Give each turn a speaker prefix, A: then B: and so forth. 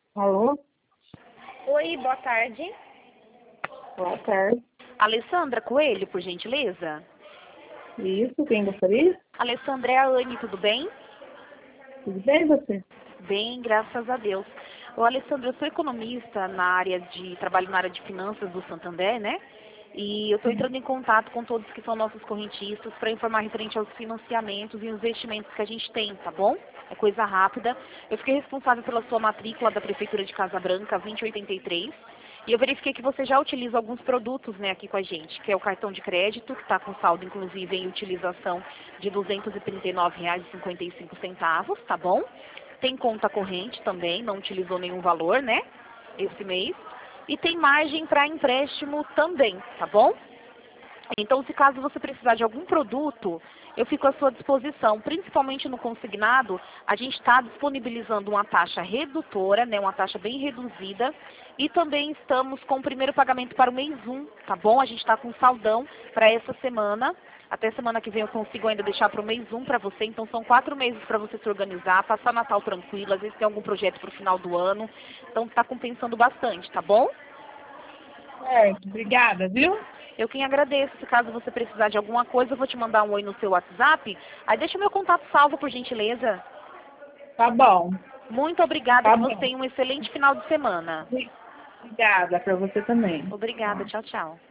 A: Alô?
B: Oi, boa tarde.
A: Boa tarde.
B: Alessandra Coelho, por gentileza?
A: Isso, quem gostaria?
B: Alessandra, é a Anne, tudo bem?
A: Tudo bem, você?
B: Bem, graças a Deus. Ô, Alessandra, eu sou economista trabalho na área de finanças do Santander, né? E eu estou entrando em contato com todos que são nossos correntistas para informar referente aos financiamentos e investimentos que a gente tem, tá bom? É coisa rápida. Eu fiquei responsável pela sua matrícula da Prefeitura de Casa Branca 2083. E eu verifiquei que você já utiliza alguns produtos, né, aqui com a gente, que é o cartão de crédito, que está com saldo, inclusive, em utilização de R$ 239,55, tá bom? Tem conta corrente também, não utilizou nenhum valor, né, esse mês. E tem margem para empréstimo também, tá bom? Então, se caso você precisar de algum produto, eu fico à sua disposição. Principalmente no consignado, a gente está disponibilizando uma taxa redutora, né, uma taxa bem reduzida. E também estamos com o primeiro pagamento para o mês 1, tá bom? A gente está com saldão para essa semana. Até semana que vem eu consigo ainda deixar para o mês 1 para você. Então, são 4 meses para você se organizar, passar Natal tranquilo. Às vezes tem algum projeto para o final do ano. Então, está compensando bastante, tá bom?
A: Certo, obrigada, viu?
B: Eu quem agradeço. Se caso você precisar de alguma coisa, eu vou te mandar um oi no seu WhatsApp. Aí deixa o meu contato salvo, por gentileza.
A: Tá bom.
B: Muito obrigada,
A: Tá
B: que você
A: bom.
B: tenha um excelente final de semana.
A: Obrigada para você também.
B: Obrigada.
A: Tá.
B: Tchau, tchau.